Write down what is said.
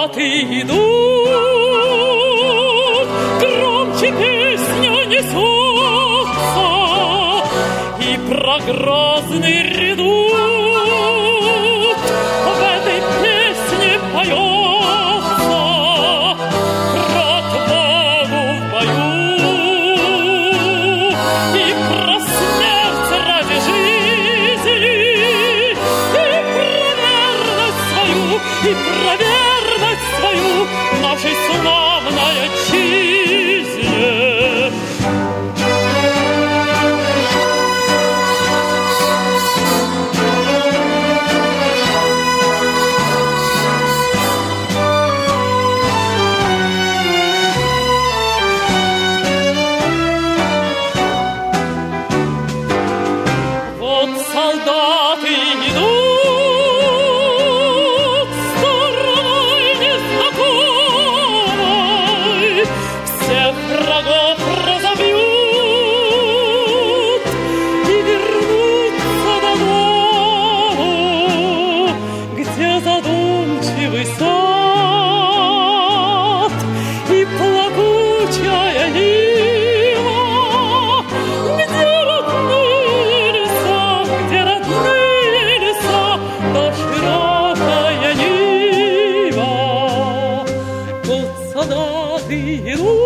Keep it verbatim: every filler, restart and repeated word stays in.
солдаты идут, громче песня несется, и про грозный редут в этой песне поется про отвагу в бою и про смерть ради жизни, и про верность свою, и про верность свою нашей славной отчизне. Вот солдаты идут стороной незнакомой, всех врагов разобьют и вернутся домой, где задумчивый сад и плакучая нива, где родные леса, где родные леса, да широкая нива. Вот солдаты идут